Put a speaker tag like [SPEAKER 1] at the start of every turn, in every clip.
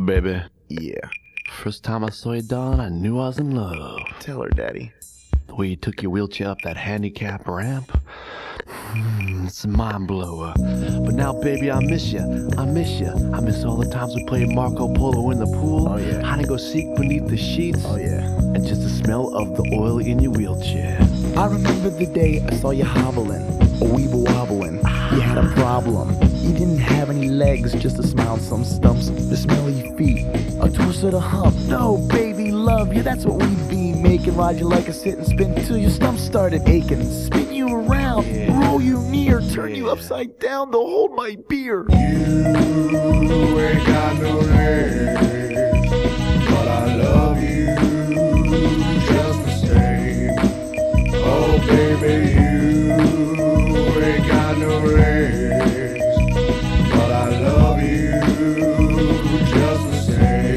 [SPEAKER 1] Baby,
[SPEAKER 2] Yeah.
[SPEAKER 1] first time I saw you, darling, I knew I was in love.
[SPEAKER 2] Tell her, Daddy.
[SPEAKER 1] The way you took your wheelchair up that handicap ramp, it's a mind blower. But now, baby, I miss you. I miss you. I miss all the times we played Marco Polo in the pool.
[SPEAKER 2] Oh, yeah.
[SPEAKER 1] Hide and go seek beneath the sheets.
[SPEAKER 2] Oh, yeah.
[SPEAKER 1] And just the smell of the oil in your wheelchair.
[SPEAKER 2] I remember the day I saw you hobbling, a weeble wobbling. You had a problem. You didn't have any legs, just a smile and some stumps. The smell of your feet, a torso to hump. No, baby, love you, that's what we be making. Ride you like a sit and spin till your stump started aching. Spin you around, roll you near, turn you upside down to hold my beer.
[SPEAKER 3] You ain't got no legs, but I love you just the same. Oh, baby, you ain't got no legs, but I love you just the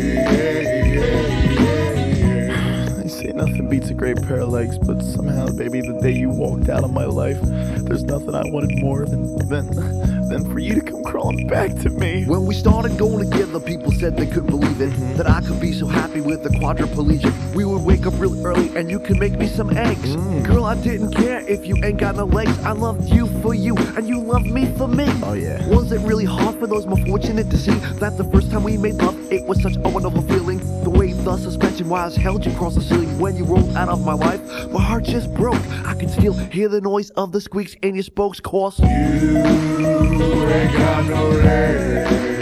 [SPEAKER 3] same.
[SPEAKER 2] They say nothing beats a great pair of legs, but somehow, baby, the day you walked out of my life, there's nothing I wanted more than for you to come crawling back to me.
[SPEAKER 4] When we started going together, people said they couldn't believe it, that I could be so happy with a quadriplegic. We would wake up real early and you could make me some eggs. Girl, I didn't care if you ain't got no legs. I loved you for you and you loved me for me.
[SPEAKER 2] Oh, yeah.
[SPEAKER 4] Was it really hard for those more fortunate to see that the first time we made love, it was such a wonderful feeling? The way the suspension wires held you across the ceiling when you rolled out of my life, my heart just broke. I can still hear the noise of the squeaks in your spokes course.
[SPEAKER 3] You ain't got no legs,